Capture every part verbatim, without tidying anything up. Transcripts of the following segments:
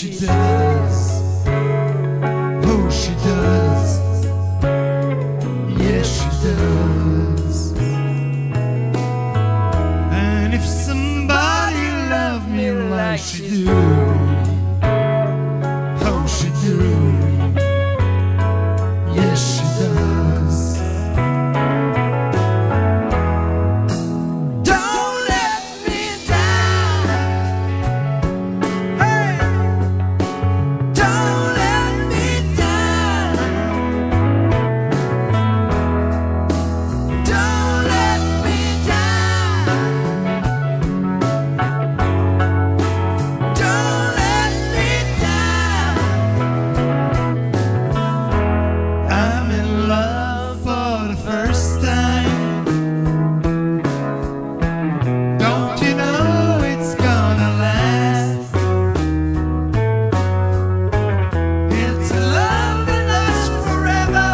she does. Oh, she does. Yes, she does. And if somebody loved me like she do, oh, she do. Yes, she does. Don't let me down. Hey, don't let me down. Don't let me down. Don't let me down. I'm in love for the first time. Don't you know it's gonna last? It's a love that lasts forever.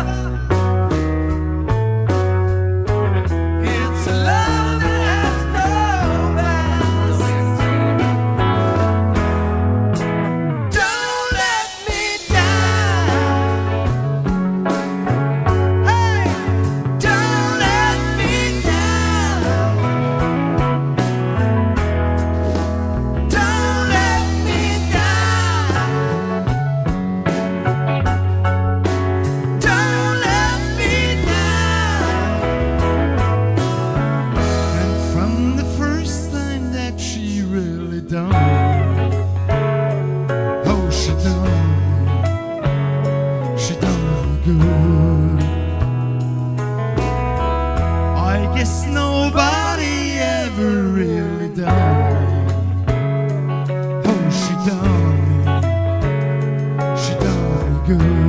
It's a love that has no bounds. Don't let me down. Hey, don't let me down. Don't let me down. Don't let me down. And from the first time that she really done me, oh, she done me, she done me good. I guess nobody ever really done me. Oh, she done me, she done me good.